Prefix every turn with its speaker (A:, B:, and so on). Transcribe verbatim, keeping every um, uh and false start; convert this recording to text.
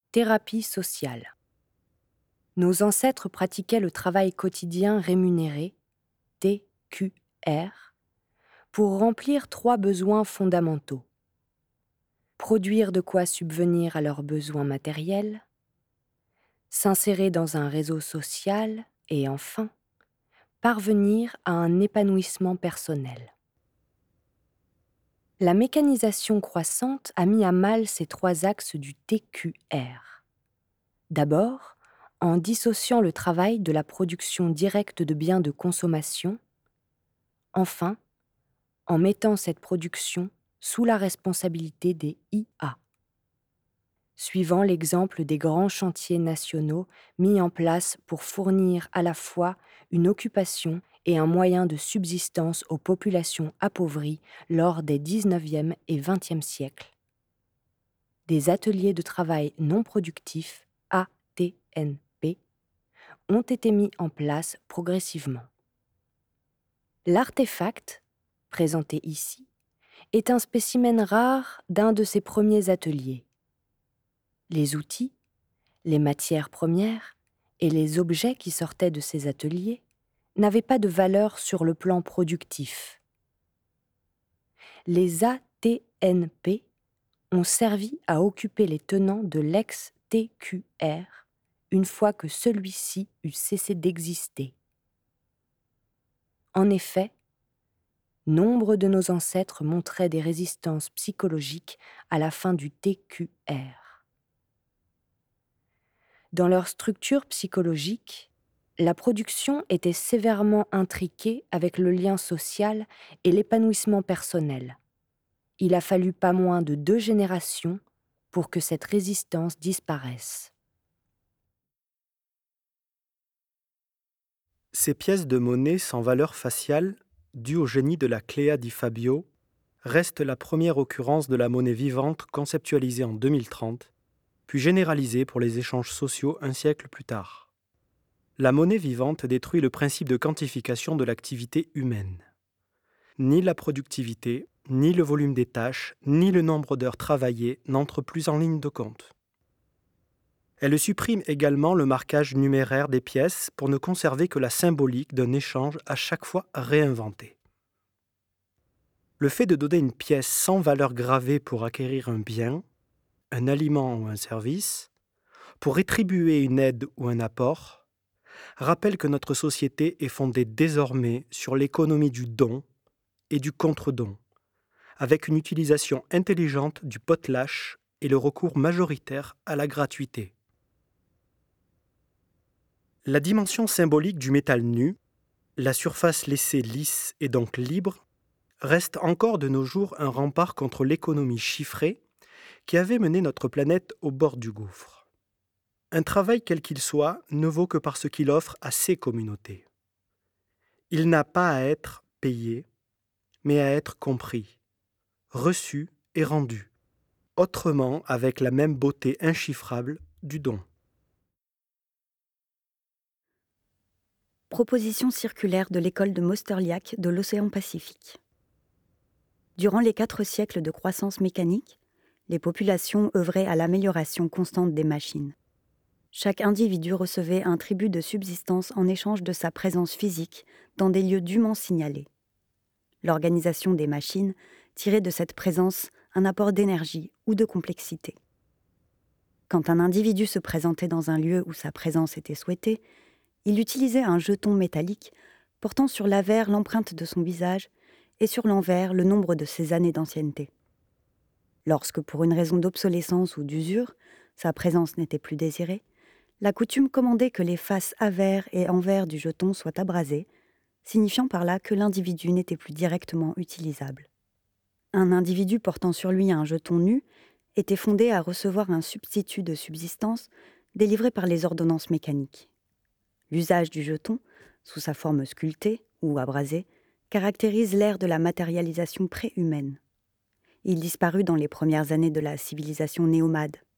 A: Thérapie sociale. Nos ancêtres pratiquaient le travail quotidien rémunéré, T Q R, pour remplir trois besoins fondamentaux. Produire de quoi subvenir à leurs besoins matériels, s'insérer dans un réseau social et enfin, parvenir à un épanouissement personnel. La mécanisation croissante a mis à mal ces trois axes du T Q R. D'abord, en dissociant le travail de la production directe de biens de consommation. Enfin, en mettant cette production sous la responsabilité des I A. Suivant l'exemple des grands chantiers nationaux mis en place pour fournir à la fois une occupation et un moyen de subsistance aux populations appauvries lors des dix-neuvième et vingtième siècles. Des ateliers de travail non productifs, A T N P, ont été mis en place progressivement. L'artefact, présenté ici, est un spécimen rare d'un de ces premiers ateliers. Les outils, les matières premières et les objets qui sortaient de ces ateliers n'avaient pas de valeur sur le plan productif. Les A T N P ont servi à occuper les tenants de l'ex-T Q R une fois que celui-ci eut cessé d'exister. En effet, nombre de nos ancêtres montraient des résistances psychologiques à la fin du T Q R. Dans leur structure psychologique, la production était sévèrement intriquée avec le lien social et l'épanouissement personnel. Il a fallu pas moins de deux générations pour que cette résistance disparaisse.
B: Ces pièces de monnaie sans valeur faciale, dues au génie de la Clea di Fabio, restent la première occurrence de la monnaie vivante conceptualisée en deux mille trente, puis généralisée pour les échanges sociaux un siècle plus tard. La monnaie vivante détruit le principe de quantification de l'activité humaine. Ni la productivité, ni le volume des tâches, ni le nombre d'heures travaillées n'entrent plus en ligne de compte. Elle supprime également le marquage numéraire des pièces pour ne conserver que la symbolique d'un échange à chaque fois réinventé. Le fait de donner une pièce sans valeur gravée pour acquérir un bien, un aliment ou un service, pour rétribuer une aide ou un apport, rappelle que notre société est fondée désormais sur l'économie du don et du contre-don, avec une utilisation intelligente du potlatch et le recours majoritaire à la gratuité. La dimension symbolique du métal nu, la surface laissée lisse et donc libre, reste encore de nos jours un rempart contre l'économie chiffrée qui avait mené notre planète au bord du gouffre. Un travail quel qu'il soit ne vaut que par ce qu'il offre à ses communautés. Il n'a pas à être payé, mais à être compris, reçu et rendu, autrement avec la même beauté inchiffrable du don.
C: Proposition circulaire de l'école de Mosterliac de l'océan Pacifique. Durant les quatre siècles de croissance mécanique, les populations œuvraient à l'amélioration constante des machines. Chaque individu recevait un tribut de subsistance en échange de sa présence physique dans des lieux dûment signalés. L'organisation des machines tirait de cette présence un apport d'énergie ou de complexité. Quand un individu se présentait dans un lieu où sa présence était souhaitée, il utilisait un jeton métallique portant sur l'avers l'empreinte de son visage et sur l'envers le nombre de ses années d'ancienneté. Lorsque, pour une raison d'obsolescence ou d'usure, sa présence n'était plus désirée, la coutume commandait que les faces avers et envers du jeton soient abrasées, signifiant par là que l'individu n'était plus directement utilisable. Un individu portant sur lui un jeton nu était fondé à recevoir un substitut de subsistance délivré par les ordonnances mécaniques. L'usage du jeton, sous sa forme sculptée ou abrasée, caractérise l'ère de la matérialisation pré-humaine. Il disparut dans les premières années de la civilisation néomade.